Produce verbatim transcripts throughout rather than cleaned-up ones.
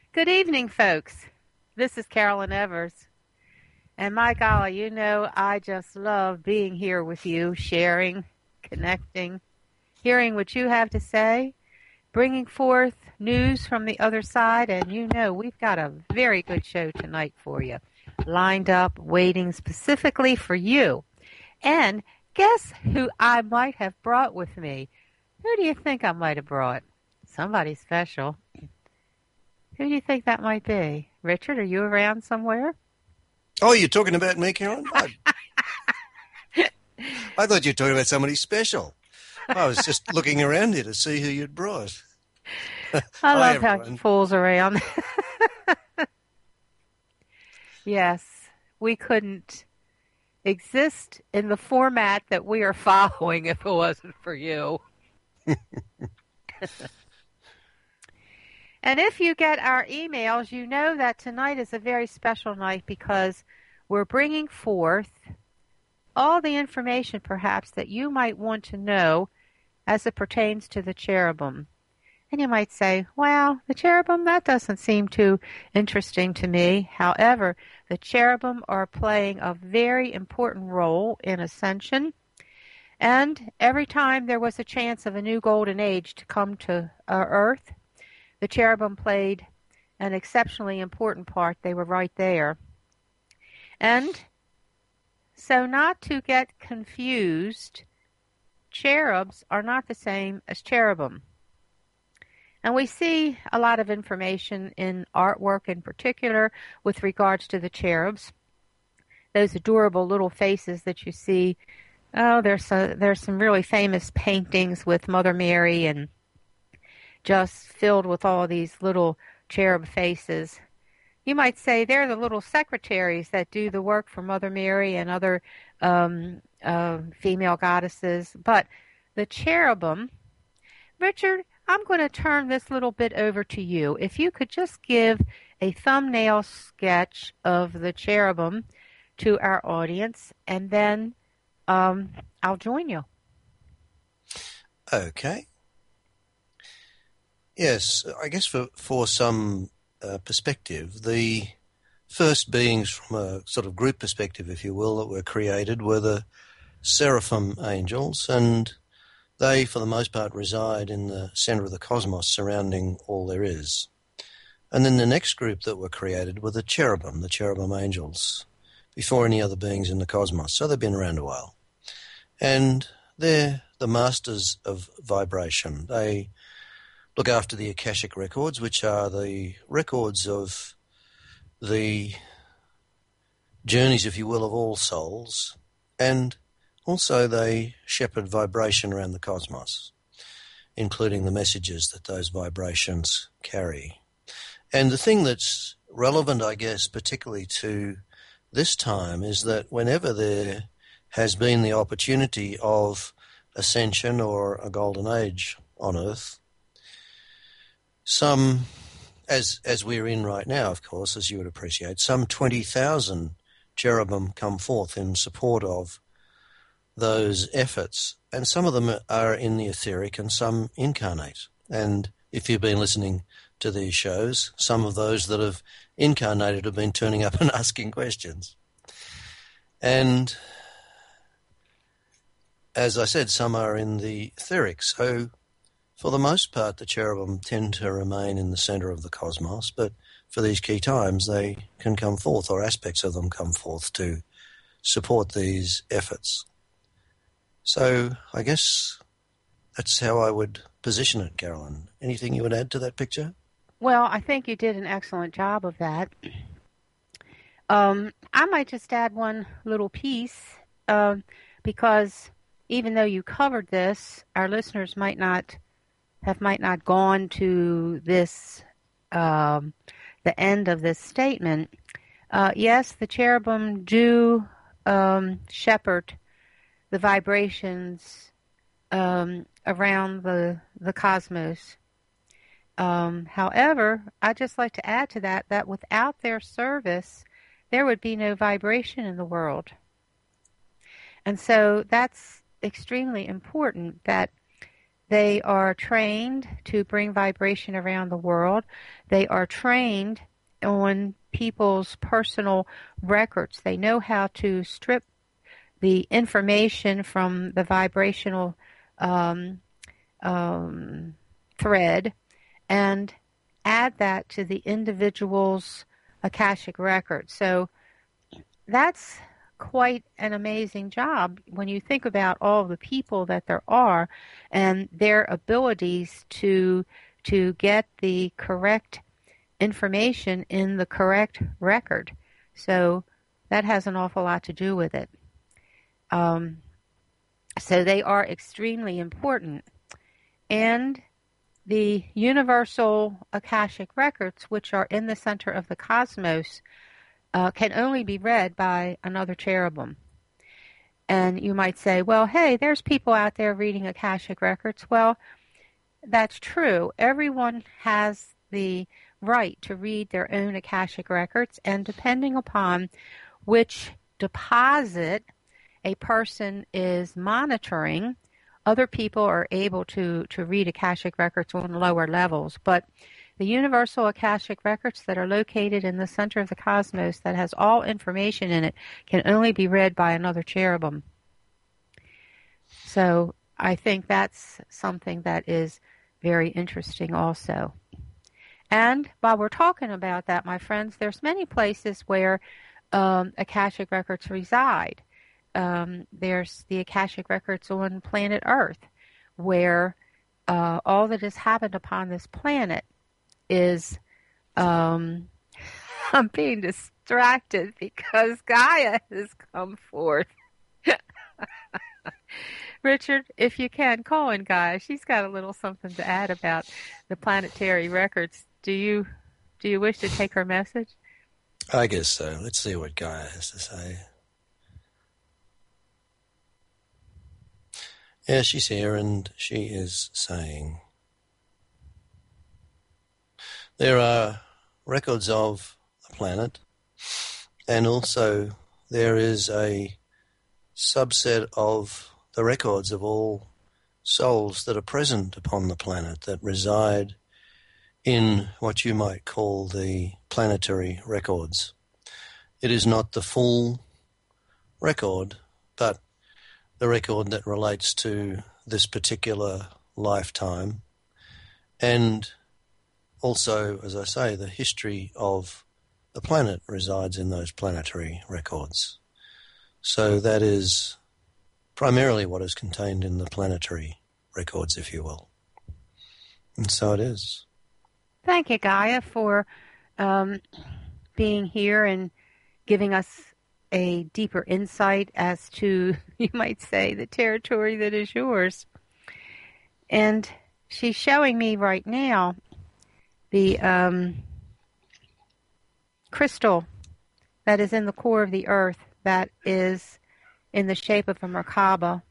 Good evening, folks. This is Carolyn Evers. And my golly, you know, I just love being here with you, sharing, connecting, hearing what you have to say, bringing forth news from the other side. And you know, we've got a very good show tonight for you, lined up, waiting specifically for you. And guess who I might have brought with me? Who do you think I might have brought? Somebody special. Who do you think that might be? Richard, are you around somewhere? Oh, you're talking about me, Carolyn? I, I thought you were talking about somebody special. I was just looking around here to see who you'd brought. I Hi, love everyone. how he fools around. Yes, we couldn't exist in the format that we are following if it wasn't for you. And if you get our emails, you know that tonight is a very special night because we're bringing forth all the information perhaps that you might want to know as it pertains to the cherubim. And you might say, well, the cherubim, that doesn't seem too interesting to me. However, the cherubim are playing a very important role in ascension. And every time there was a chance of a new golden age to come to uh, earth, the cherubim played an exceptionally important part. They were right there. And so not to get confused, cherubs are not the same as cherubim. And we see a lot of information in artwork in particular with regards to the cherubs. Those adorable little faces that you see. Oh, there's, a, there's some really famous paintings with Mother Mary and just filled with all these little cherub faces. You might say they're the little secretaries that do the work for Mother Mary and other um, uh, female goddesses. But the cherubim, Richard, I'm going to turn this little bit over to you. If you could just give a thumbnail sketch of the cherubim to our audience, and then um, I'll join you. Okay. Yes, I guess for, for some uh, perspective, the first beings from a sort of group perspective, if you will, that were created were the seraphim angels, and they, for the most part, reside in the centre of the cosmos surrounding all there is. And then the next group that were created were the cherubim, the cherubim angels, before any other beings in the cosmos. So they've been around a while. And they're the masters of vibration. They look after the Akashic records, which are the records of the journeys, if you will, of all souls, and also they shepherd vibration around the cosmos, including the messages that those vibrations carry. And the thing that's relevant, I guess, particularly to this time, is that whenever there has been the opportunity of ascension or a golden age on Earth, some, as as we're in right now, of course, as you would appreciate, some twenty thousand cherubim come forth in support of those efforts. And some of them are in the etheric and some incarnate. And if you've been listening to these shows, some of those that have incarnated have been turning up and asking questions. And as I said, some are in the etheric. So for the most part, the cherubim tend to remain in the centre of the cosmos, but for these key times, they can come forth, or aspects of them come forth to support these efforts. So I guess that's how I would position it, Carolyn. Anything you would add to that picture? Well, I think you did an excellent job of that. Um, I might just add one little piece, uh, because even though you covered this, our listeners might not have might not gone to this, um, the end of this statement. Uh, yes, the cherubim do um, shepherd the vibrations um, around the the cosmos. Um, however, I'd just like to add to that that without their service, there would be no vibration in the world. And so that's extremely important, that They are trained to bring vibration around the world. They are trained on people's personal records. They know how to strip the information from the vibrational um, um, thread and add that to the individual's Akashic record. So that's quite an amazing job when you think about all the people that there are and their abilities to to get the correct information in the correct record. So that has an awful lot to do with it. Um, so they are extremely important. And the universal Akashic records, which are in the center of the cosmos, uh, can only be read by another cherubim. And you might say, well, hey, there's people out there reading Akashic records. Well, that's true. Everyone has the right to read their own Akashic records, and depending upon which deposit a person is monitoring, other people are able to, to read Akashic records on lower levels. But the universal Akashic records that are located in the center of the cosmos that has all information in it can only be read by another cherubim. So I think that's something that is very interesting also. And while we're talking about that, my friends, there's many places where um, Akashic records reside. Um, there's the Akashic records on planet Earth, where uh, all that has happened upon this planet is, um, I'm being distracted because Gaia has come forth. Richard, if you can, call in Gaia. She's got a little something to add about the planetary records. Do you do you wish to take her message? I guess so. Let's see what Gaia has to say. Yeah, she's here and she is saying, there are records of the planet, and also there is a subset of the records of all souls that are present upon the planet that reside in what you might call the planetary records. It is not the full record, but the record that relates to this particular lifetime, and also, as I say, the history of the planet resides in those planetary records. So that is primarily what is contained in the planetary records, if you will. And so it is. Thank you, Gaia, for um, being here and giving us a deeper insight as to, you might say, the territory that is yours. And she's showing me right now the um, crystal that is in the core of the earth that is in the shape of a Merkaba.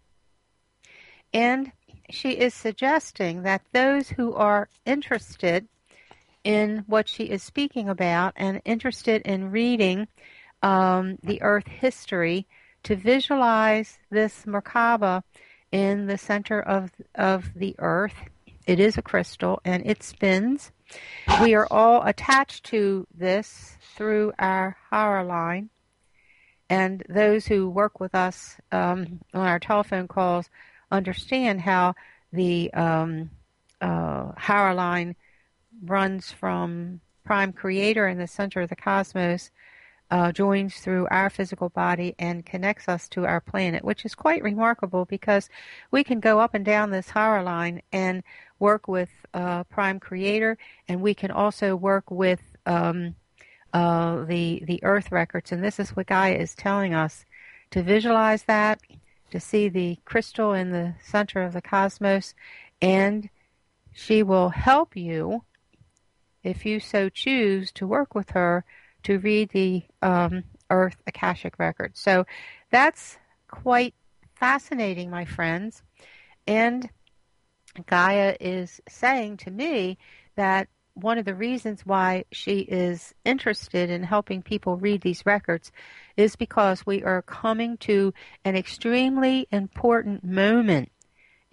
And she is suggesting that those who are interested in what she is speaking about and interested in reading um, the earth history, to visualize this Merkaba in the center of of the earth. It is a crystal and it spins. We are all attached to this through our Hara line. And those who work with us um, on our telephone calls understand how the um, uh, Hara line runs from Prime Creator in the center of the cosmos, uh, joins through our physical body and connects us to our planet, which is quite remarkable because we can go up and down this Hara line and work with uh, Prime Creator, and we can also work with um, uh, the the Earth records. And this is what Gaia is telling us, to visualize that, to see the crystal in the center of the cosmos, and she will help you, if you so choose, to work with her to read the um, Earth Akashic record. So that's quite fascinating, my friends. And Gaia is saying to me that one of the reasons why she is interested in helping people read these records is because we are coming to an extremely important moment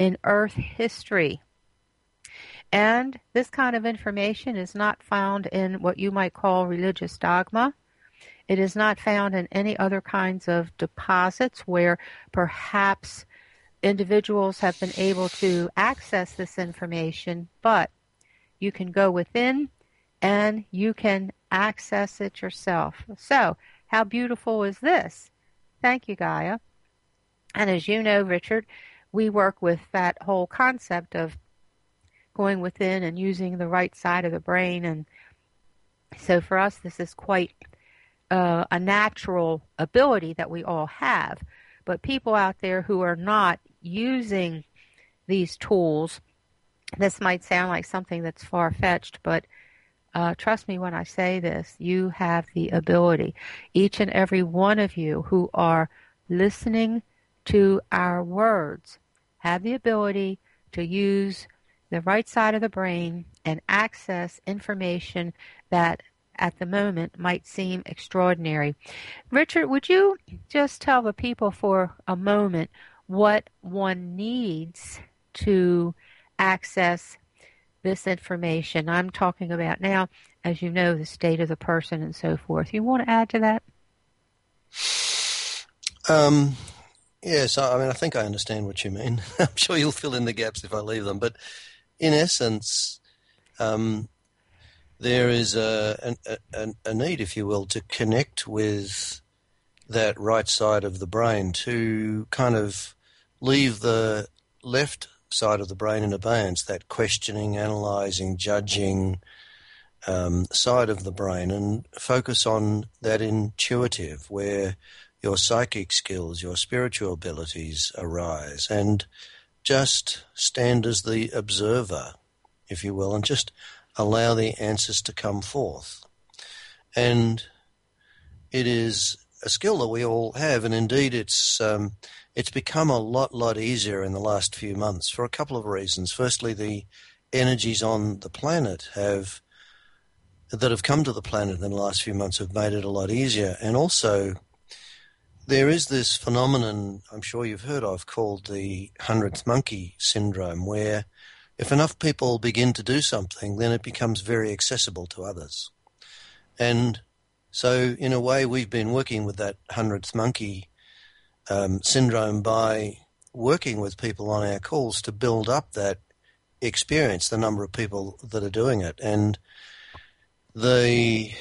in Earth history. And this kind of information is not found in what you might call religious dogma. It is not found in any other kinds of deposits where perhaps individuals have been able to access this information, but you can go within and you can access it yourself. So, how beautiful is this? Thank you, Gaia. And as you know, Richard, we work with that whole concept of going within and using the right side of the brain. And so for us, this is quite uh, a natural ability that we all have. But people out there who are not using these tools, this might sound like something that's far-fetched, but uh, trust me when I say this, you have the ability. Each and every one of you who are listening to our words have the ability to use the right side of the brain and access information that at the moment might seem extraordinary. Richard, would you just tell the people for a moment what one needs to access this information? I'm talking about now, as you know, the state of the person and so forth. You want to add to that? Um, yes, I mean, I think I understand what you mean. I'm sure you'll fill in the gaps if I leave them. But in essence, um, there is a, a, a need, if you will, to connect with that right side of the brain, to kind of leave the left side of the brain in abeyance, that questioning, analysing, judging um, side of the brain, and focus on that intuitive, where your psychic skills, your spiritual abilities arise, and just stand as the observer, if you will, and just allow the answers to come forth. And it is a skill that we all have, and indeed it's um, it's become a lot, lot easier in the last few months for a couple of reasons. Firstly, the energies on the planet have that have come to the planet in the last few months have made it a lot easier, and also there is this phenomenon I'm sure you've heard of called the hundredth monkey syndrome, where if enough people begin to do something, then it becomes very accessible to others. And so in a way we've been working with that hundredth monkey um, syndrome by working with people on our calls to build up that experience, the number of people that are doing it. And the,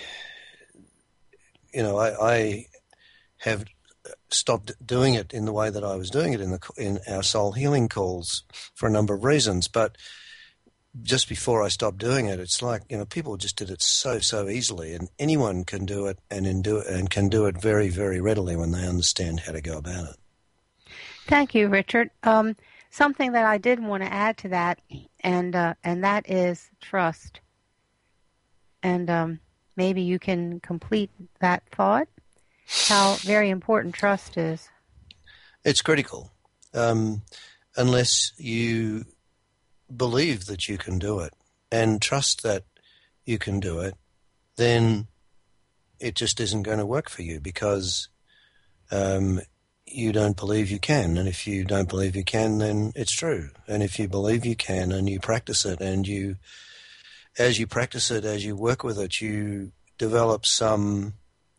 you know, I, I have stopped doing it in the way that I was doing it in the in our soul healing calls for a number of reasons. But just before I stopped doing it, it's like, you know, people just did it so so easily, and anyone can do it and in do it and can do it very very readily when they understand how to go about it. Thank you, Richard. Um, something that I did want to add to that, and uh, and that is trust. And um, maybe you can complete that thought. How very important trust is. It's critical. Um, unless you believe that you can do it and trust that you can do it, then it just isn't going to work for you, because um, you don't believe you can. And if you don't believe you can, then it's true. And if you believe you can and you practice it, and you, as you practice it, as you work with it, you develop some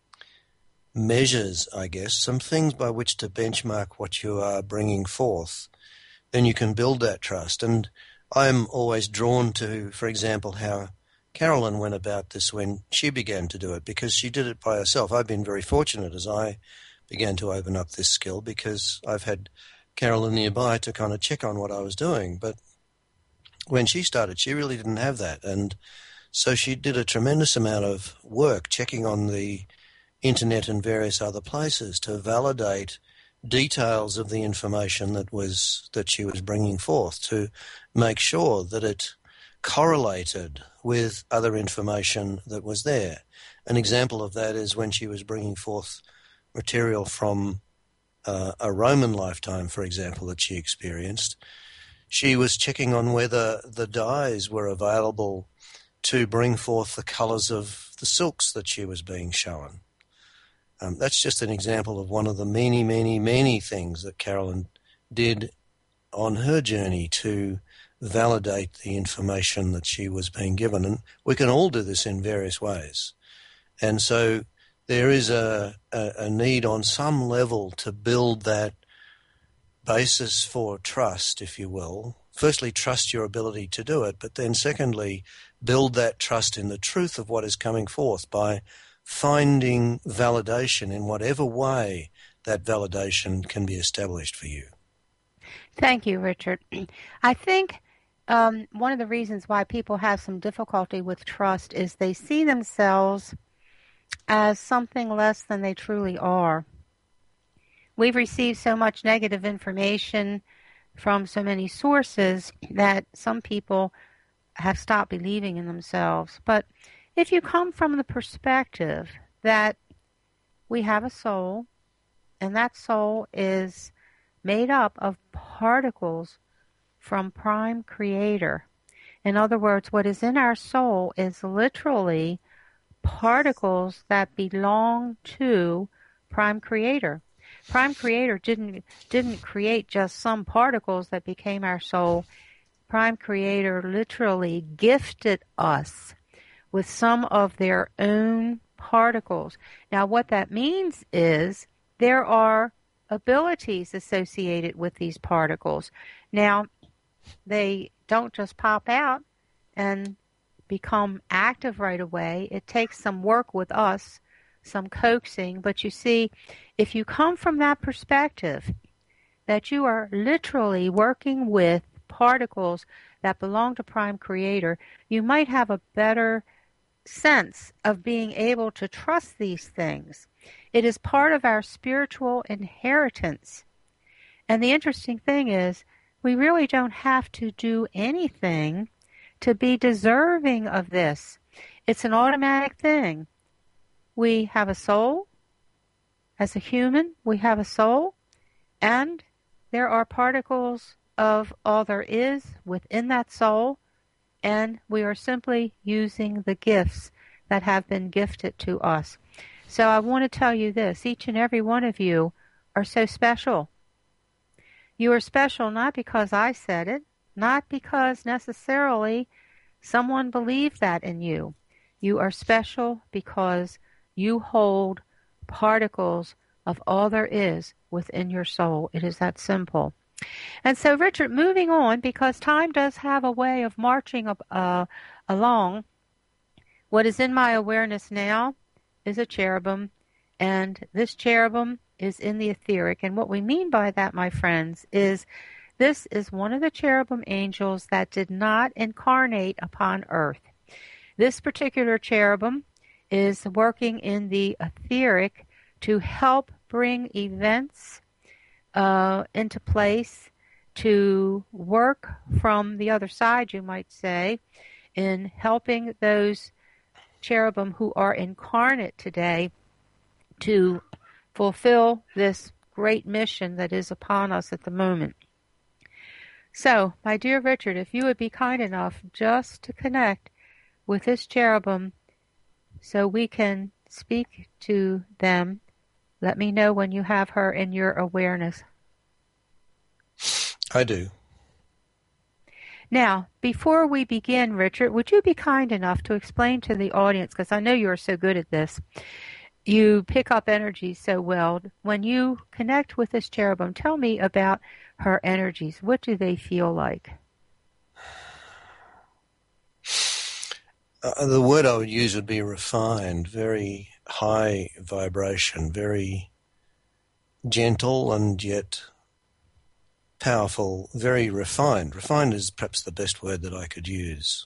measures, I guess, some things by which to benchmark what you are bringing forth, then you can build that trust. And I'm always drawn to, for example, how Carolyn went about this when she began to do it, because she did it by herself. I've been very fortunate as I began to open up this skill, because I've had Carolyn nearby to kind of check on what I was doing. But when she started, she really didn't have that. And so she did a tremendous amount of work checking on the internet and various other places to validate details of the information that was that she was bringing forth, to make sure that it correlated with other information that was there. An example of that is when she was bringing forth material from uh, a Roman lifetime, for example, that she experienced. She was checking on whether the dyes were available to bring forth the colours of the silks that she was being shown. Um, that's just an example of one of the many, many, many things that Carolyn did on her journey to validate the information that she was being given. And we can all do this in various ways. And so there is a, a, a need on some level to build that basis for trust, if you will. Firstly, trust your ability to do it, but then secondly, build that trust in the truth of what is coming forth by finding validation in whatever way that validation can be established for you. Thank you, Richard. I think um, one of the reasons why people have some difficulty with trust is they see themselves as something less than they truly are. We've received so much negative information from so many sources that some people have stopped believing in themselves. But if you come from the perspective that we have a soul, and that soul is made up of particles from Prime Creator. In other words, what is in our soul is literally particles that belong to Prime Creator. Prime Creator didn't didn't create just some particles that became our soul. Prime Creator literally gifted us with some of their own particles. Now, what that means is there are abilities associated with these particles. Now, they don't just pop out and become active right away. It takes some work with us, some coaxing. But you see, if you come from that perspective, that you are literally working with particles that belong to Prime Creator, you might have a better sense of being able to trust these things. It is part of our spiritual inheritance. And the interesting thing is, we really don't have to do anything to be deserving of this. It's an automatic thing. We have a soul. As a human, we have a soul. And there are particles of all there is within that soul. And we are simply using the gifts that have been gifted to us. So I want to tell you this. Each and every one of you are so special. You are special not because I said it, not because necessarily someone believed that in you. You are special because you hold particles of all there is within your soul. It is that simple. And so, Richard, moving on, because time does have a way of marching uh, along, what is in my awareness now is a cherubim, and this cherubim is in the etheric. And what we mean by that, my friends, is this is one of the cherubim angels that did not incarnate upon earth. This particular cherubim is working in the etheric to help bring events uh, into place, to work from the other side, you might say, in helping those cherubim who are incarnate today to fulfill this great mission that is upon us at the moment. So, my dear Richard, if you would be kind enough just to connect with this cherubim so we can speak to them, let me know when you have her in your awareness. I do. Now, before we begin, Richard, would you be kind enough to explain to the audience, because I know you are so good at this, you pick up energy so well. When you connect with this cherubim, tell me about her energies. What do they feel like? Uh, the word I would use would be refined, very high vibration, very gentle and yet powerful, very refined. Refined is perhaps the best word that I could use.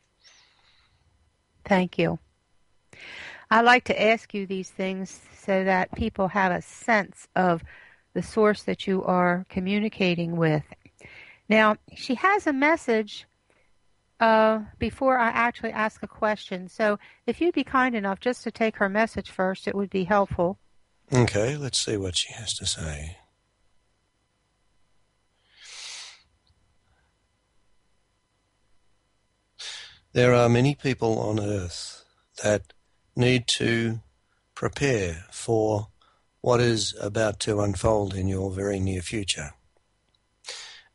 Thank you. I like to ask you these things so that people have a sense of the source that you are communicating with. Now, she has a message uh, before I actually ask a question. So if you'd be kind enough just to take her message first, it would be helpful. Okay, let's see what she has to say. There are many people on earth that need to prepare for what is about to unfold in your very near future.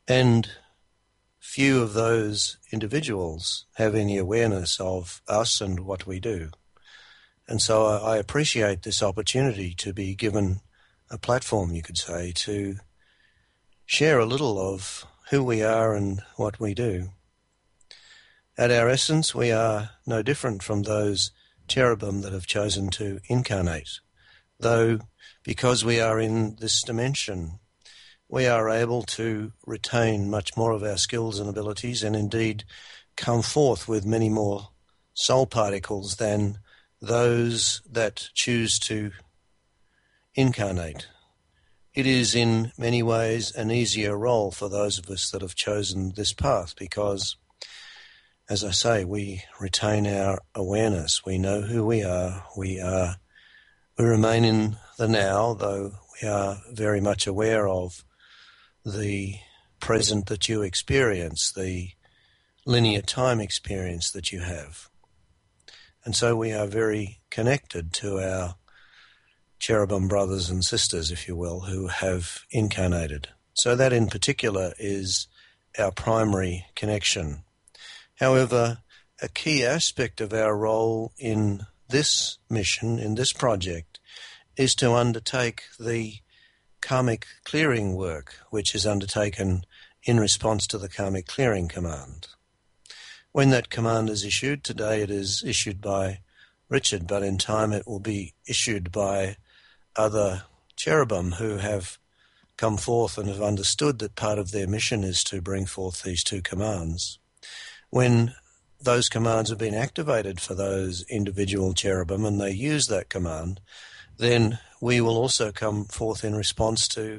And few of those individuals have any awareness of us and what we do. And so I appreciate this opportunity to be given a platform, you could say, to share a little of who we are and what we do. At our essence, we are no different from those cherubim that have chosen to incarnate, though because we are in this dimension, we are able to retain much more of our skills and abilities and indeed come forth with many more soul particles than those that choose to incarnate. It is in many ways an easier role for those of us that have chosen this path because, as I say, we retain our awareness. We know who we are. We are, we remain in the now, though we are very much aware of the present that you experience, the linear time experience that you have. And so we are very connected to our cherubim brothers and sisters, if you will, who have incarnated. So that in particular is our primary connection. However, a key aspect of our role in this mission, in this project, is to undertake the karmic clearing work, which is undertaken in response to the karmic clearing command. When that command is issued, today it is issued by Richard, but in time it will be issued by other cherubim who have come forth and have understood that part of their mission is to bring forth these two commands. When those commands have been activated for those individual cherubim and they use that command, then we will also come forth in response to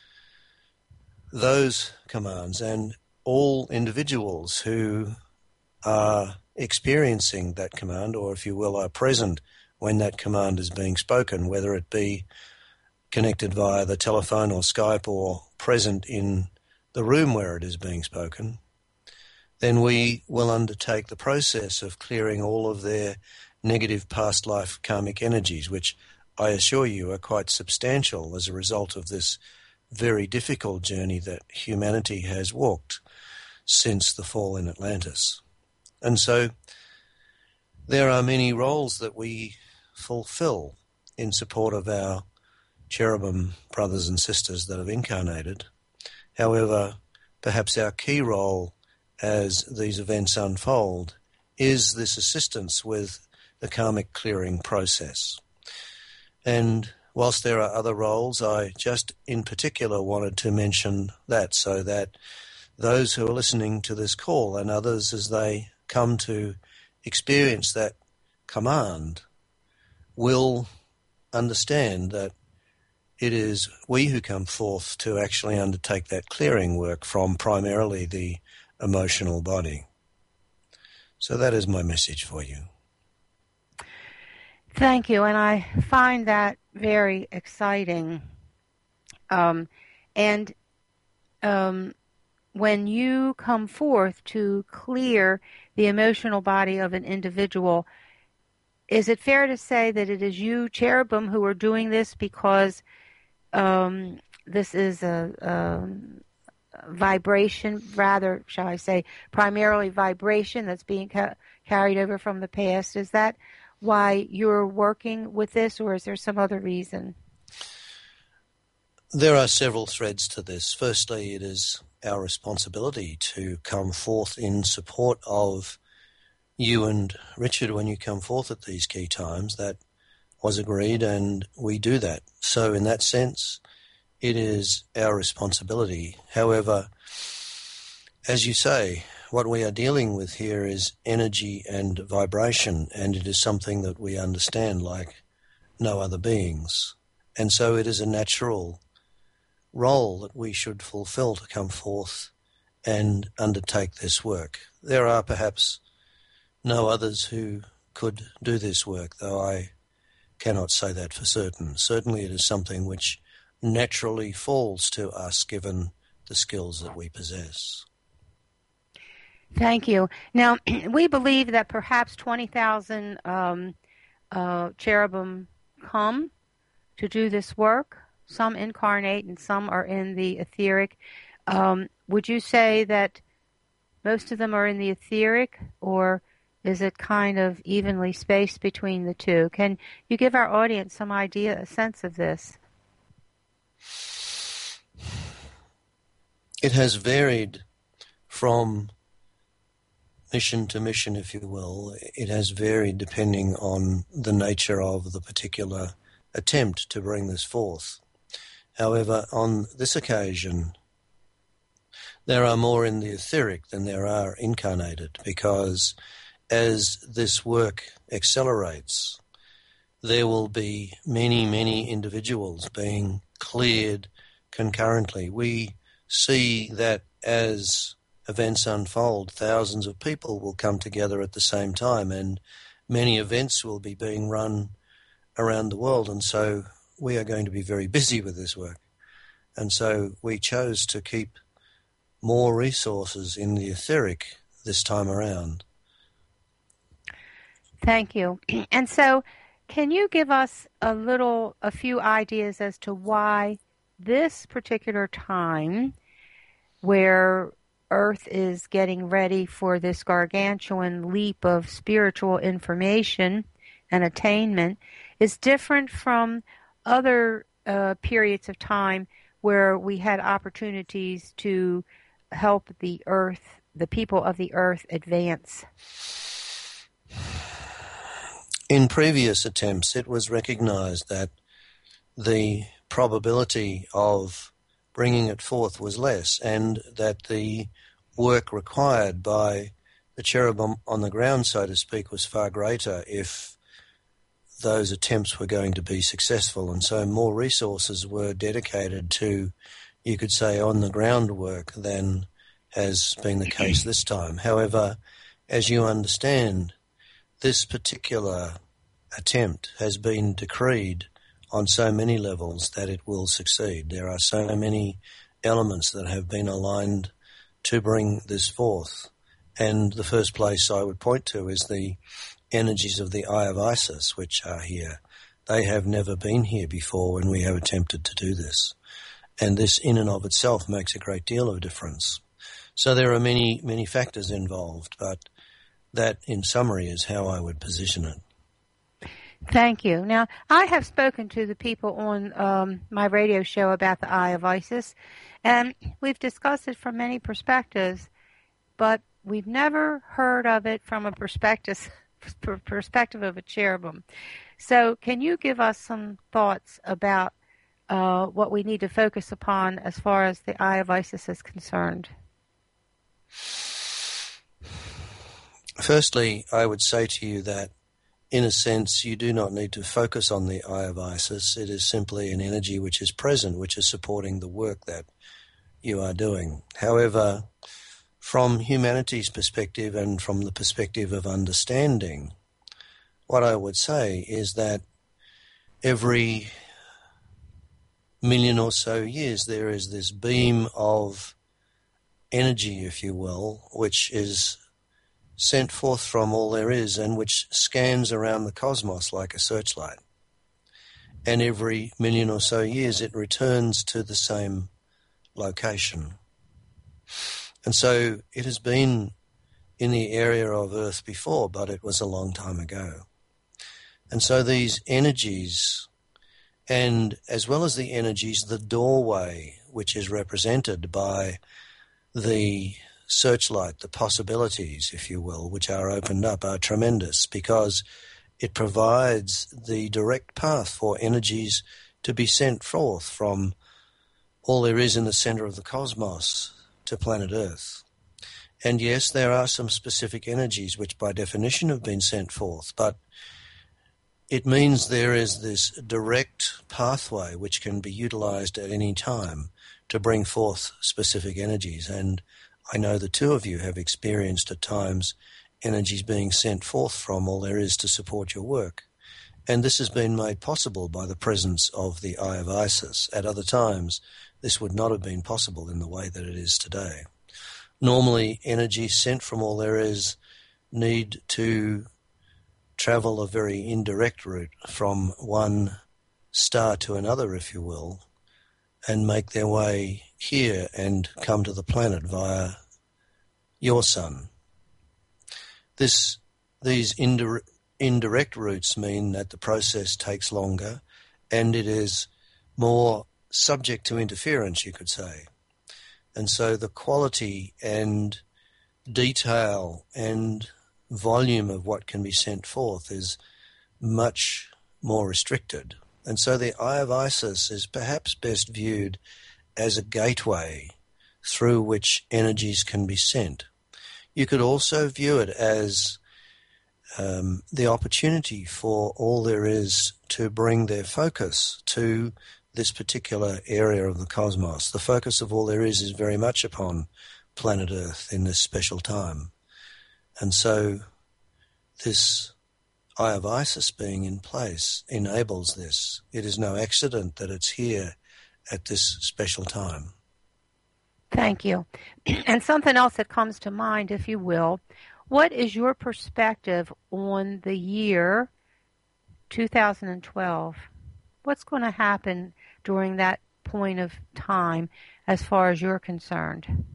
those commands, and all individuals who are experiencing that command, or if you will, are present when that command is being spoken, whether it be connected via the telephone or Skype or present in the room where it is being spoken, then we will undertake the process of clearing all of their negative past life karmic energies, which I assure you are quite substantial as a result of this very difficult journey that humanity has walked since the fall in Atlantis. And so there are many roles that we fulfill in support of our cherubim brothers and sisters that have incarnated. However, perhaps our key role as these events unfold is this assistance with the karmic clearing process. And whilst there are other roles, I just in particular wanted to mention that so that those who are listening to this call and others as they come to experience that command will understand that it is we who come forth to actually undertake that clearing work from primarily the emotional body. So that is my message for you. Thank you, and I find that very exciting. Um, and um, when you come forth to clear the emotional body of an individual, is it fair to say that it is you, cherubim, who are doing this because um, this is a, a vibration, rather, shall I say, primarily vibration that's being ca- carried over from the past? Is that why you're working with this, or is there some other reason? There are several threads to this. Firstly, it is our responsibility to come forth in support of you and Richard when you come forth at these key times. That was agreed, and we do that. So in that sense, it is our responsibility. However, as you say, what we are dealing with here is energy and vibration, and it is something that we understand like no other beings. And so it is a natural role that we should fulfill to come forth and undertake this work. There are perhaps no others who could do this work, though I cannot say that for certain. Certainly it is something which naturally falls to us given the skills that we possess. Thank you. Now, we believe that perhaps twenty thousand um, uh, cherubim come to do this work. Some incarnate and some are in the etheric. Um, would you say that most of them are in the etheric, or is it kind of evenly spaced between the two? Can you give our audience some idea, a sense of this? It has varied from mission to mission, if you will. It has varied depending on the nature of the particular attempt to bring this forth. However, on this occasion, there are more in the etheric than there are incarnated, because as this work accelerates, there will be many, many individuals being cleared concurrently. We see that as events unfold, thousands of people will come together at the same time, and many events will be being run around the world, and so we are going to be very busy with this work. And so we chose to keep more resources in the etheric this time around. Thank you. And so can you give us a little, a few ideas as to why this particular time, where Earth is getting ready for this gargantuan leap of spiritual information and attainment, is different from other uh, periods of time where we had opportunities to help the Earth, the people of the Earth, advance? In previous attempts, it was recognized that the probability of bringing it forth was less, and that the work required by the cherubim on the ground, so to speak, was far greater if those attempts were going to be successful. And so more resources were dedicated to, you could say, on-the-ground work than has been the case this time. However, as you understand, this particular attempt has been decreed on so many levels that it will succeed. There are so many elements that have been aligned to bring this forth. And the first place I would point to is the energies of the Eye of Isis, which are here. They have never been here before when we have attempted to do this. And this in and of itself makes a great deal of difference. So there are many, many factors involved, but that in summary is how I would position it. Thank you. Now, I have spoken to the people on um, my radio show about the Eye of Isis, and we've discussed it from many perspectives, but we've never heard of it from a perspective perspective of a cherubim. So can you give us some thoughts about uh, what we need to focus upon as far as the Eye of Isis is concerned? Firstly, I would say to you that in a sense, you do not need to focus on the Eye of Isis. It is simply an energy which is present, which is supporting the work that you are doing. However, from humanity's perspective and from the perspective of understanding, what I would say is that every million or so years there is this beam of energy, if you will, which is sent forth from all there is and which scans around the cosmos like a searchlight. And every million or so years it returns to the same location. And so it has been in the area of Earth before, but it was a long time ago. And so these energies, and as well as the energies, the doorway which is represented by the searchlight, the possibilities, if you will, which are opened up are tremendous, because it provides the direct path for energies to be sent forth from all there is in the center of the cosmos to planet Earth. And yes, there are some specific energies which by definition have been sent forth, but it means there is this direct pathway which can be utilized at any time to bring forth specific energies. And I know the two of you have experienced at times energies being sent forth from all there is to support your work. And this has been made possible by the presence of the Eye of Isis. At other times, this would not have been possible in the way that it is today. Normally, energy sent from all there is need to travel a very indirect route from one star to another, if you will, and make their way here and come to the planet via your sun. This, these indir- indirect routes mean that the process takes longer and it is more subject to interference, you could say. And so the quality and detail and volume of what can be sent forth is much more restricted. And so the Eye of Isis is perhaps best viewed as a gateway through which energies can be sent. You could also view it as um, the opportunity for all there is to bring their focus to this particular area of the cosmos. The focus of all there is is very much upon planet Earth in this special time. And so this Eye of Isis being in place enables this. It is no accident that it's here at this special time. Thank you. And something else that comes to mind, if you will, what is your perspective on the year two thousand twelve? What's going to happen during that point of time as far as you're concerned?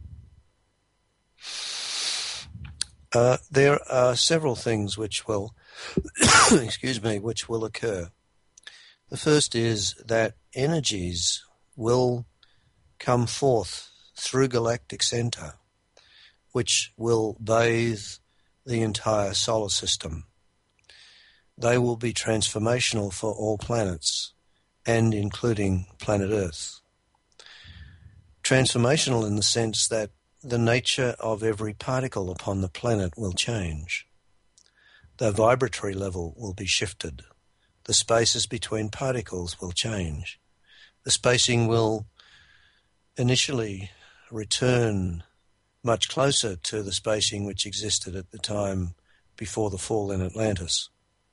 Uh, there are several things which will, excuse me, which will occur. The first is that energies will come forth through galactic center, which will bathe the entire solar system. They will be transformational for all planets, and including planet Earth. Transformational in the sense that the nature of every particle upon the planet will change. The vibratory level will be shifted. The spaces between particles will change. The spacing will initially return much closer to the spacing which existed at the time before the fall in Atlantis.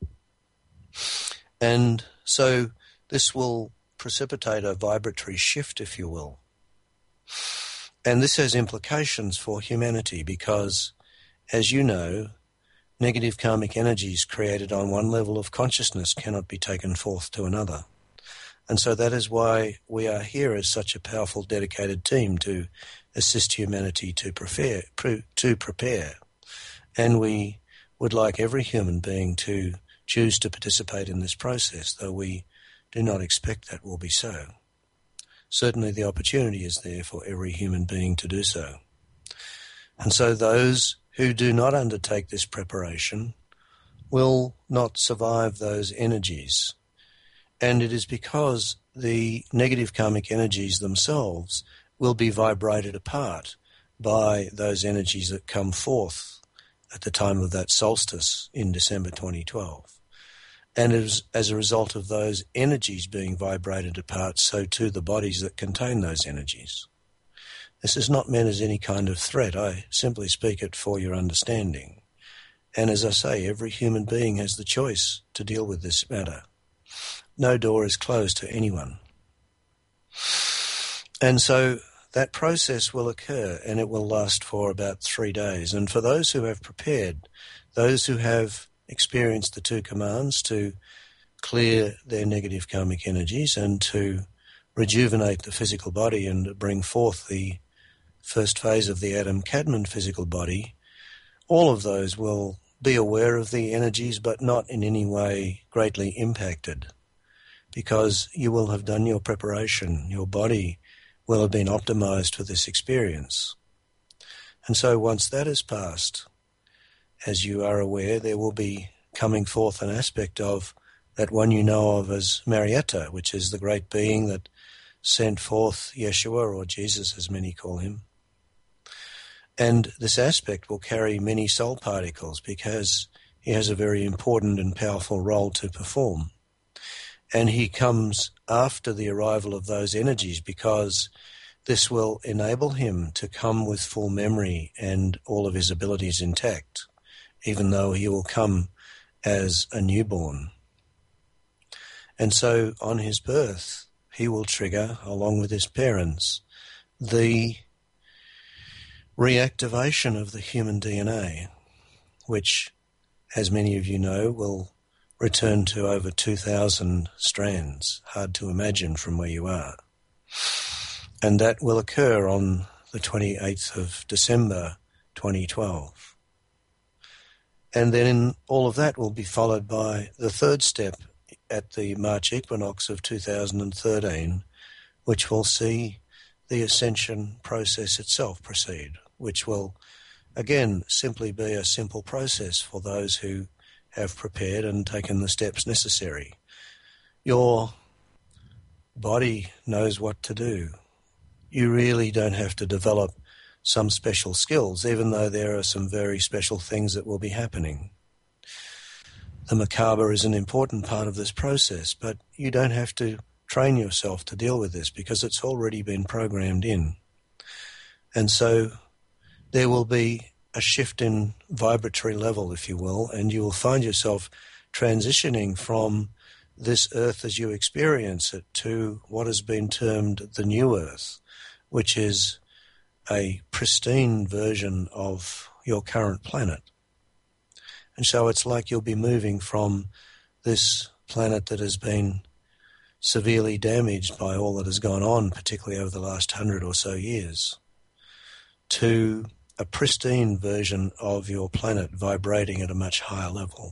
And so this will precipitate a vibratory shift, if you will. And this has implications for humanity because, as you know, negative karmic energies created on one level of consciousness cannot be taken forth to another. And so that is why we are here as such a powerful, dedicated team to assist humanity to prepare. To prepare. And we would like every human being to choose to participate in this process, though we do not expect that will be so. Certainly the opportunity is there for every human being to do so. And so those who do not undertake this preparation will not survive those energies. And it is because the negative karmic energies themselves will be vibrated apart by those energies that come forth at the time of that solstice in December twenty twelve. And as, as a result of those energies being vibrated apart, so too the bodies that contain those energies. This is not meant as any kind of threat. I simply speak it for your understanding. And as I say, every human being has the choice to deal with this matter. No door is closed to anyone. And so that process will occur, and it will last for about three days. And for those who have prepared, those who have experienced the two commands to clear their negative karmic energies and to rejuvenate the physical body and bring forth the first phase of the Adam Kadmon physical body, all of those will be aware of the energies but not in any way greatly impacted, because you will have done your preparation. Your body will have been optimized for this experience. And so once that is passed, as you are aware, there will be coming forth an aspect of that one you know of as Marietta, which is the great being that sent forth Yeshua, or Jesus as many call him. And this aspect will carry many soul particles because he has a very important and powerful role to perform. And he comes after the arrival of those energies because this will enable him to come with full memory and all of his abilities intact, even though he will come as a newborn. And so on his birth, he will trigger, along with his parents, the reactivation of the human D N A, which, as many of you know, will return to over two thousand strands. Hard to imagine from where you are. And that will occur on the twenty-eighth of December twenty twelve. And then all of that will be followed by the third step at the March equinox of two thousand thirteen, which will see the ascension process itself proceed, which will, again, simply be a simple process for those who have prepared and taken the steps necessary. Your body knows what to do. You really don't have to develop some special skills, even though there are some very special things that will be happening. The macabre is an important part of this process, but you don't have to train yourself to deal with this because it's already been programmed in. And so there will be a shift in vibratory level, if you will, and you will find yourself transitioning from this earth as you experience it to what has been termed the new earth, which is a pristine version of your current planet. And so it's like you'll be moving from this planet that has been severely damaged by all that has gone on, particularly over the last hundred or so years, to a pristine version of your planet vibrating at a much higher level.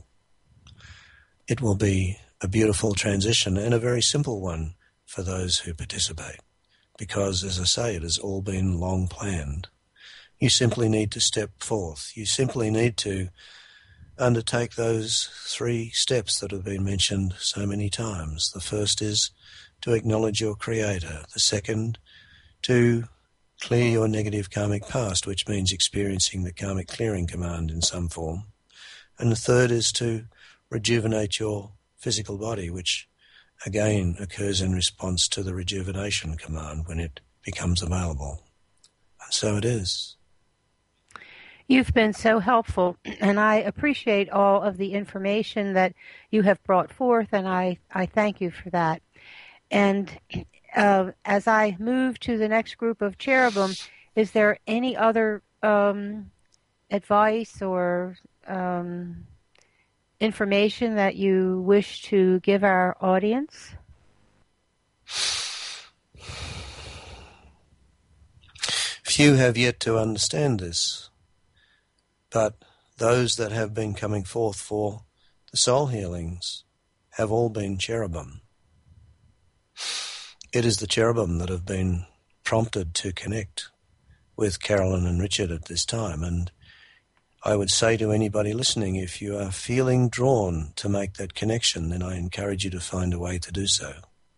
It will be a beautiful transition and a very simple one for those who participate because, as I say, it has all been long planned. You simply need to step forth. You simply need to undertake those three steps that have been mentioned so many times. The first is to acknowledge your Creator. The second, to clear your negative karmic past, which means experiencing the karmic clearing command in some form. And the third is to rejuvenate your physical body, which again occurs in response to the rejuvenation command when it becomes available. And so it is. You've been so helpful, and I appreciate all of the information that you have brought forth, and I, I thank you for that. And uh, as I move to the next group of cherubim, is there any other um, advice or um, information that you wish to give our audience? Few have yet to understand this, but those that have been coming forth for the soul healings have all been cherubim. It is the cherubim that have been prompted to connect with Carolyn and Richard at this time. And I would say to anybody listening, if you are feeling drawn to make that connection, then I encourage you to find a way to do so.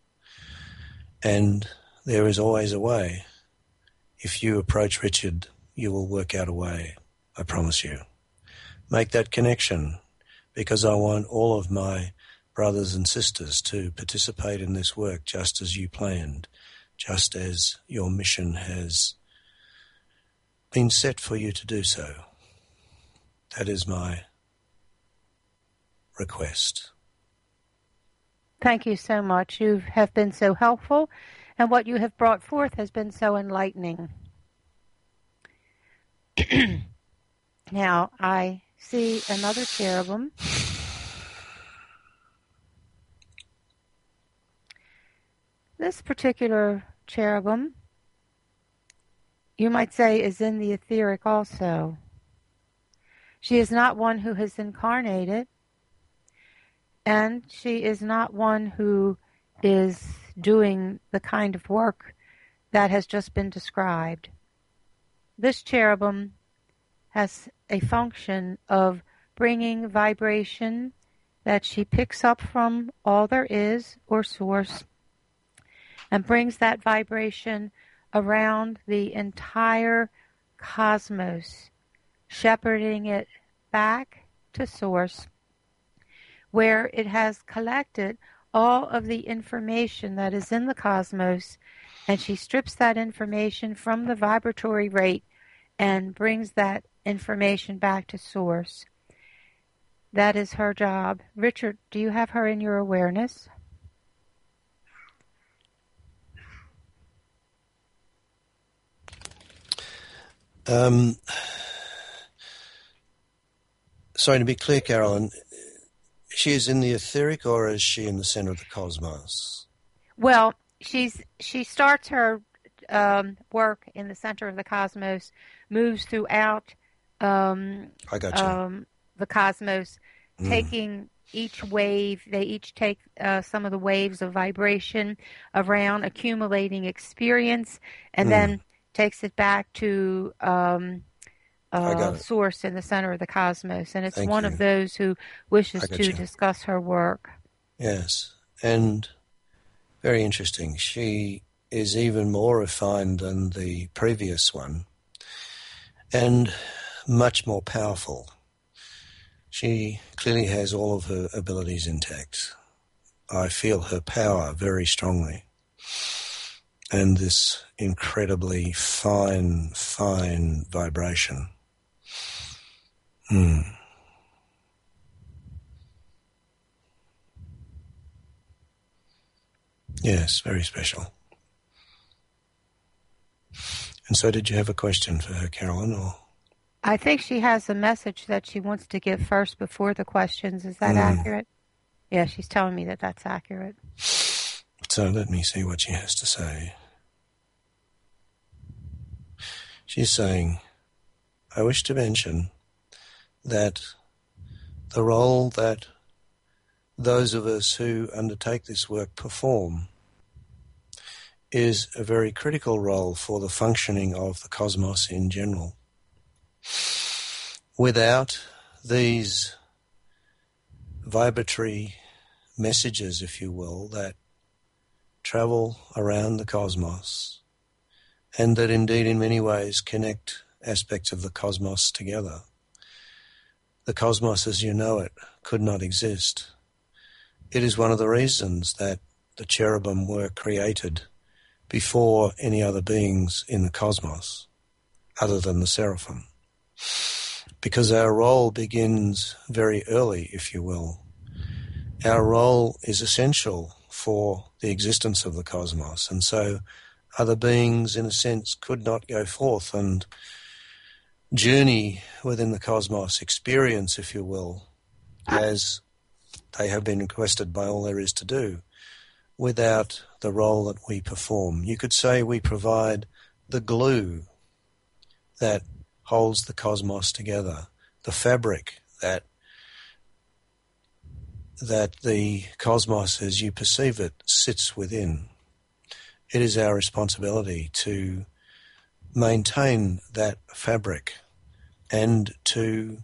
And there is always a way. If you approach Richard, you will work out a way. I promise you. Make that connection, because I want all of my brothers and sisters to participate in this work just as you planned, just as your mission has been set for you to do so. That is my request. Thank you so much. You have been so helpful, and what you have brought forth has been so enlightening. Now, I see another cherubim. This particular cherubim, you might say, is in the etheric also. She is not one who has incarnated, and she is not one who is doing the kind of work that has just been described. This cherubim has a function of bringing vibration that she picks up from all there is or source and brings that vibration around the entire cosmos, shepherding it back to source, where it has collected all of the information that is in the cosmos, and she strips that information from the vibratory rate and brings that information back to source. That is her job. Richard, do you have her in your awareness? Um, sorry, to be clear, Carolyn, she is in the etheric, or is she in the center of the cosmos? Well, she's she starts her um, work in the center of the cosmos moves throughout um, I got you. um, the cosmos, Mm. taking each wave, they each take uh, some of the waves of vibration around, accumulating experience, and Mm. then takes it back to um, I uh, got it. source in the center of the cosmos. And it's Thank one of you. those who I wishes got to you. discuss her work. Yes. And very interesting. She is even more refined than the previous one and much more powerful. She clearly has all of her abilities intact. I feel her power very strongly. And this incredibly fine, fine vibration. Hmm. Yes, very special. And so did you have a question for her, Carolyn? Or I think she has a message that she wants to give first before the questions. Is that mm. accurate? Yeah, she's telling me that that's accurate. So let me see what she has to say. She's saying, I wish to mention that the role that those of us who undertake this work perform is a very critical role for the functioning of the cosmos in general. Without these vibratory messages, if you will, that travel around the cosmos and that indeed in many ways connect aspects of the cosmos together, the cosmos as you know it could not exist. It is one of the reasons that the cherubim were created before any other beings in the cosmos other than the seraphim. Because our role begins very early, if you will. Our role is essential for the existence of the cosmos, and so other beings, in a sense, could not go forth and journey within the cosmos, experience, if you will, as they have been requested by all there is to do, without the role that we perform. You could say we provide the glue that holds the cosmos together, the fabric that that the cosmos as you perceive it sits within. It is our responsibility to maintain that fabric and to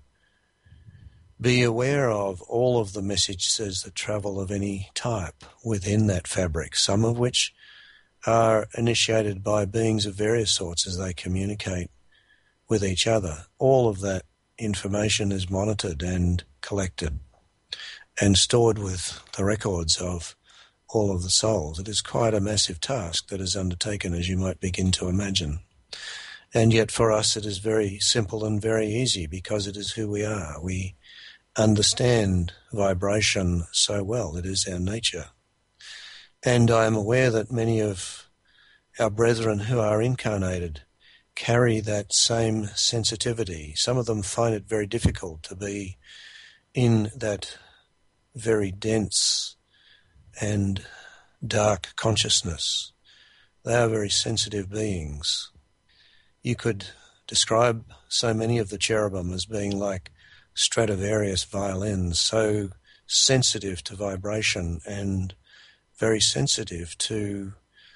be aware of all of the messages that travel of any type within that fabric, some of which are initiated by beings of various sorts as they communicate with each other. All of that information is monitored and collected and stored with the records of all of the souls. It is quite a massive task that is undertaken, as you might begin to imagine. And yet for us it is very simple and very easy because it is who we are. We understand vibration so well. It is our nature. And I am aware that many of our brethren who are incarnated carry that same sensitivity. Some of them find it very difficult to be in that very dense and dark consciousness. They are very sensitive beings. You could describe so many of the cherubim as being like Stradivarius violins, so sensitive to vibration and very sensitive to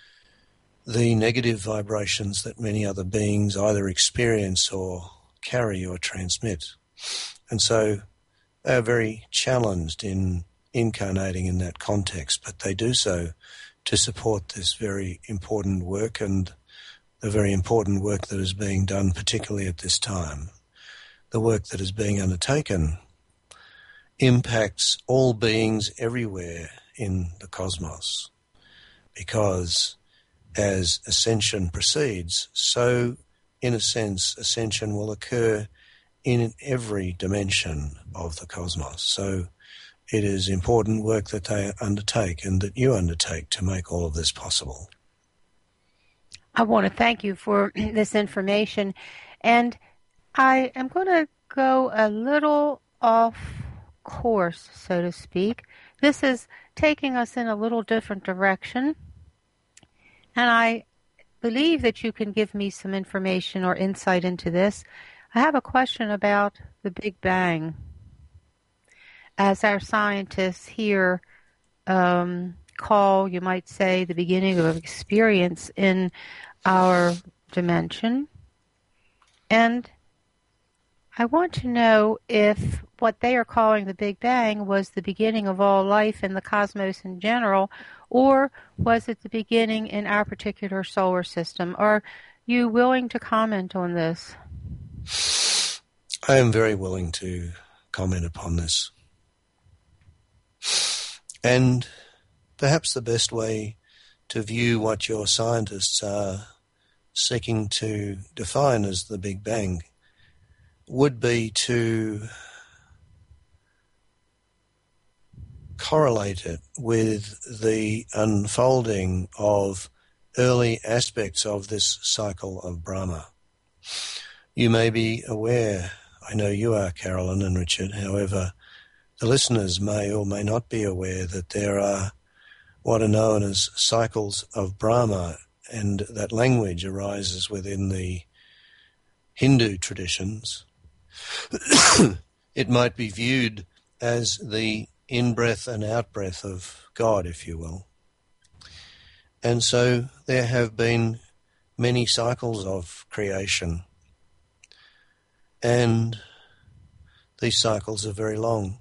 the negative vibrations that many other beings either experience or carry or transmit. And so they are very challenged in incarnating in that context, but they do so to support this very important work and the very important work that is being done, particularly at this time. The work that is being undertaken impacts all beings everywhere in the cosmos, because as ascension proceeds, so in a sense ascension will occur in every dimension of the cosmos. So it is important work that they undertake and that you undertake to make all of this possible. I want to thank you for this information, and I am going to go a little off course, so to speak. This is taking us in a little different direction, and I believe that you can give me some information or insight into this. I have a question about the Big Bang. As our scientists here um, call, you might say, the beginning of experience in our dimension. And I want to know if what they are calling the Big Bang was the beginning of all life in the cosmos in general, or was it the beginning in our particular solar system? Are you willing to comment on this? I am very willing to comment upon this. And perhaps the best way to view what your scientists are seeking to define as the Big Bang would be to correlate it with the unfolding of early aspects of this cycle of Brahma. You may be aware, I know you are, Carolyn and Richard, however, the listeners may or may not be aware that there are what are known as cycles of Brahma, and that language arises within the Hindu traditions. It might be viewed as the in-breath and out-breath of God, if you will. And so there have been many cycles of creation, and these cycles are very long.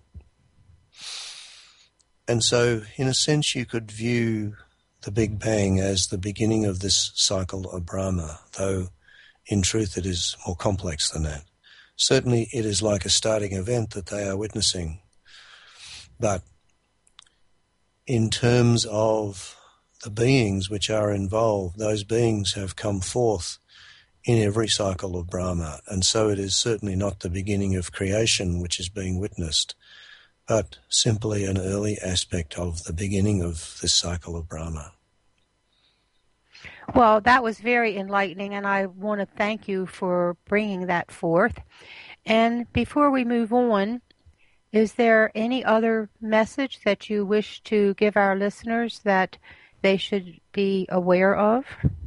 And so, in a sense, you could view the Big Bang as the beginning of this cycle of Brahma, though in truth it is more complex than that. Certainly it is like a starting event that they are witnessing. But in terms of the beings which are involved, those beings have come forth in every cycle of Brahma. And so it is certainly not the beginning of creation which is being witnessed, but simply an early aspect of the beginning of this cycle of Brahma. Well, that was very enlightening, and I want to thank you for bringing that forth. And before we move on, is there any other message that you wish to give our listeners that they should be aware of?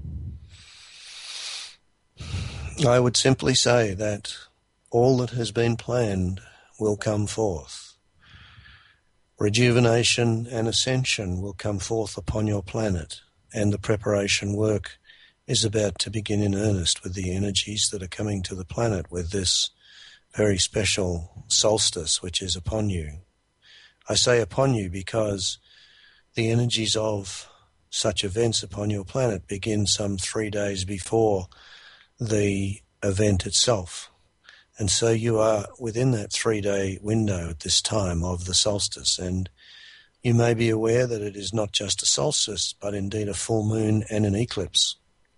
I would simply say that all that has been planned will come forth. Rejuvenation and ascension will come forth upon your planet, and the preparation work is about to begin in earnest with the energies that are coming to the planet with this very special solstice which is upon you. I say upon you because the energies of such events upon your planet begin some three days before the event itself. And so you are within that three-day window at this time of the solstice, and you may be aware that it is not just a solstice, but indeed a full moon and an eclipse.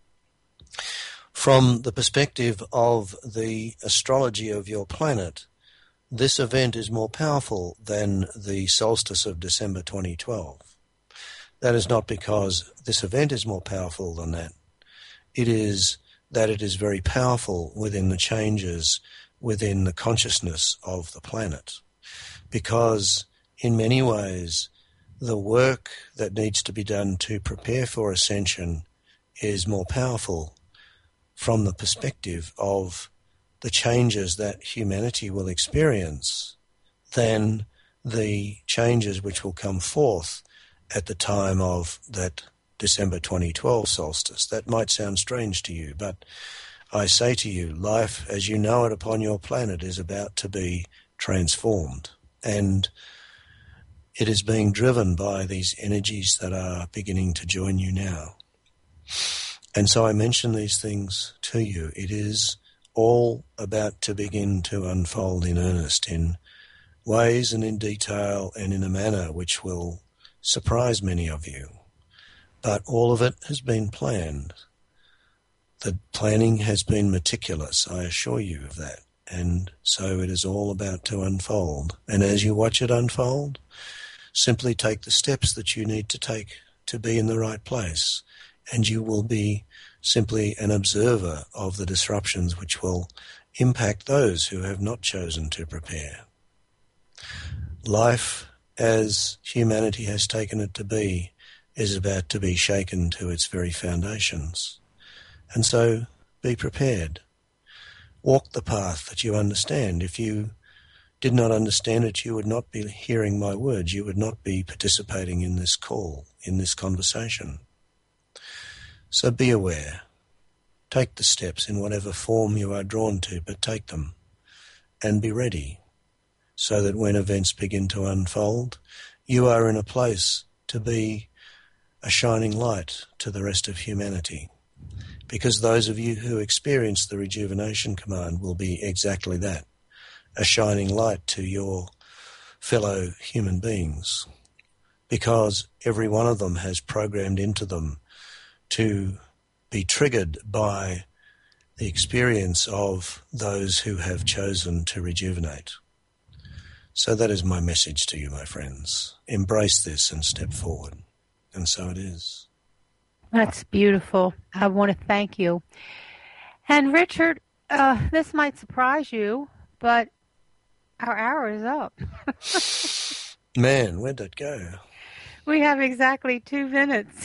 From the perspective of the astrology of your planet, this event is more powerful than the solstice of December twenty twelve. That is not because this event is more powerful than that. It is that it is very powerful within the changes within the consciousness of the planet, because in many ways the work that needs to be done to prepare for ascension is more powerful from the perspective of the changes that humanity will experience than the changes which will come forth at the time of that December twenty twelve solstice. That might sound strange to you, but I say to you, life as you know it upon your planet is about to be transformed, and it is being driven by these energies that are beginning to join you now. And so I mention these things to you. It is all about to begin to unfold in earnest, in ways and in detail and in a manner which will surprise many of you. But all of it has been planned. The planning has been meticulous, I assure you of that. And so it is all about to unfold. And as you watch it unfold, simply take the steps that you need to take to be in the right place, and you will be simply an observer of the disruptions which will impact those who have not chosen to prepare. Life, as humanity has taken it to be, is about to be shaken to its very foundations. And so be prepared. Walk the path that you understand. If you did not understand it, you would not be hearing my words. You would not be participating in this call, in this conversation. So be aware. Take the steps in whatever form you are drawn to, but take them and be ready so that when events begin to unfold, you are in a place to be a shining light to the rest of humanity. Because those of you who experience the Rejuvenation Command will be exactly that, a shining light to your fellow human beings. Because every one of them has programmed into them to be triggered by the experience of those who have chosen to rejuvenate. So that is my message to you, my friends. Embrace this and step forward. And so it is. That's beautiful. I want to thank you. And Richard, uh, this might surprise you, but our hour is up. Man, where'd that go? We have exactly two minutes.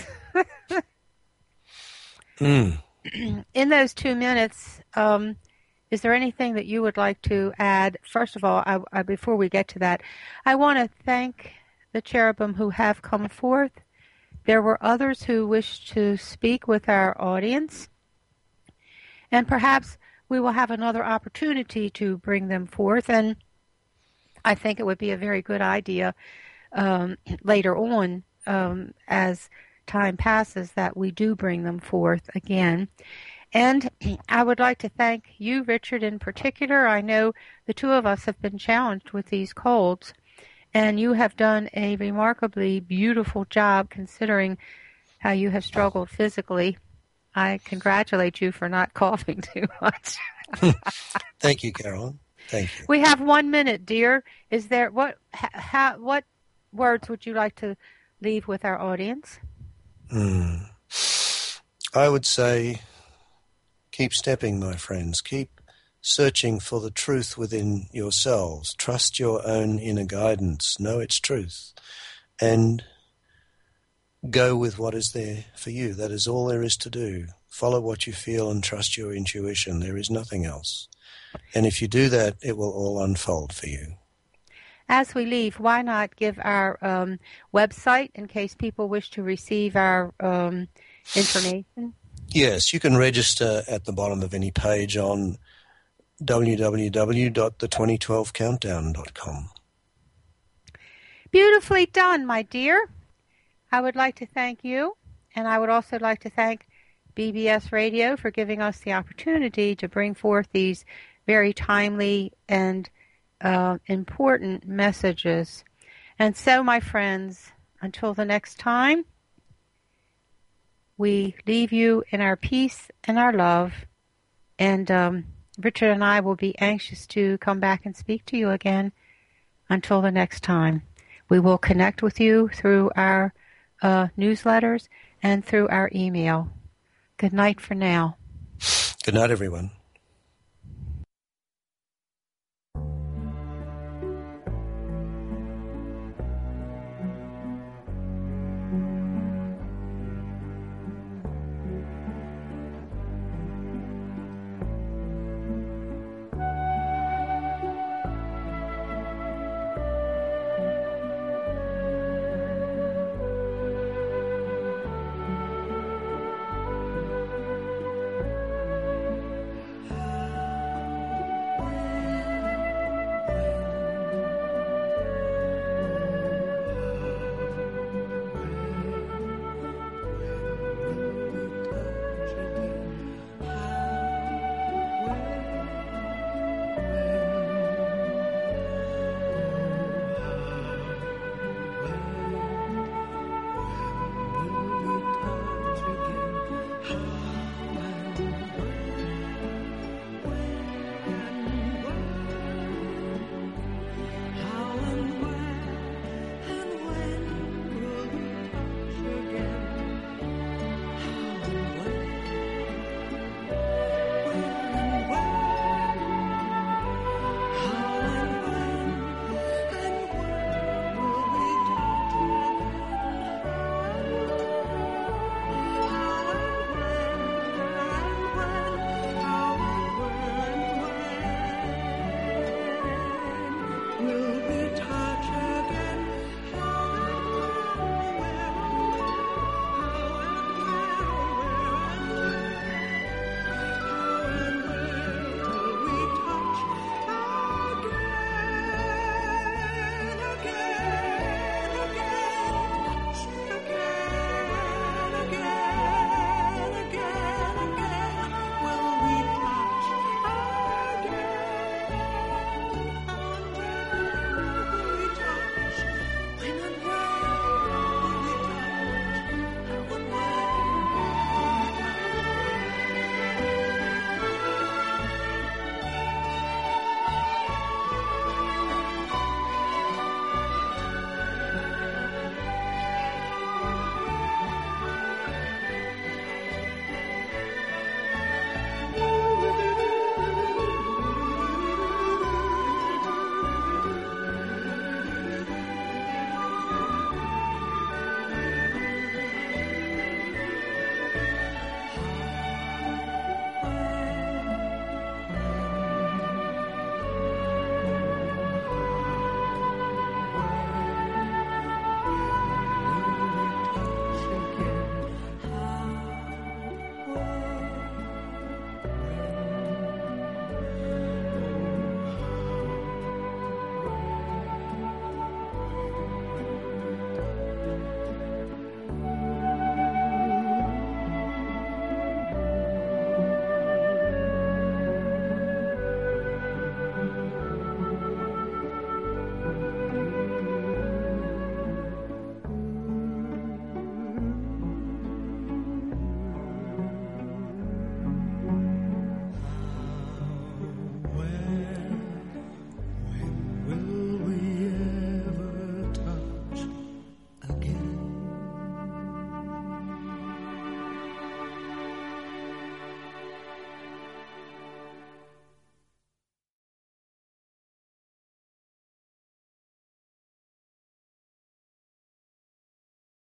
mm. In those two minutes, um, is there anything that you would like to add? First of all, I, I, before we get to that, I want to thank the cherubim who have come forth. There were others who wished to speak with our audience, and perhaps we will have another opportunity to bring them forth, and I think it would be a very good idea um, later on um, as time passes that we do bring them forth again. And I would like to thank you, Richard, in particular. I know the two of us have been challenged with these colds, and you have done a remarkably beautiful job considering how you have struggled physically. I congratulate you for not coughing too much. Thank you, Carolyn. Thank you. We have one minute, dear. Is there what? How, what words would you like to leave with our audience? Mm. I would say, keep stepping, my friends. Keep searching for the truth within yourselves. Trust your own inner guidance. Know its truth. And go with what is there for you. That is all there is to do. Follow what you feel and trust your intuition. There is nothing else. And if you do that, it will all unfold for you. As we leave, why not give our um, website in case people wish to receive our um, information? Yes, you can register at the bottom of any page on w w w dot the twenty twelve countdown dot com. Beautifully done, my dear. I would like to thank you, and I would also like to thank B B S Radio for giving us the opportunity to bring forth these very timely and uh, important messages. And so, my friends, until the next time, we leave you in our peace and our love, and um, Richard and I will be anxious to come back and speak to you again. Until the next time, we will connect with you through our uh, newsletters and through our email. Good night for now. Good night, everyone.